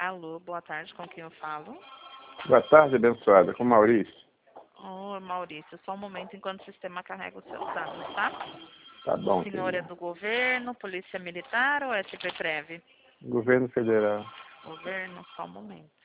Alô, boa tarde, com quem eu falo? Boa tarde, abençoada. Com Maurício. Ô, Maurício, só um momento enquanto o sistema carrega os seus dados, tá? Tá bom, O senhor é querida. do governo, polícia militar ou SPPREV? Governo Federal. Governo, só um momento.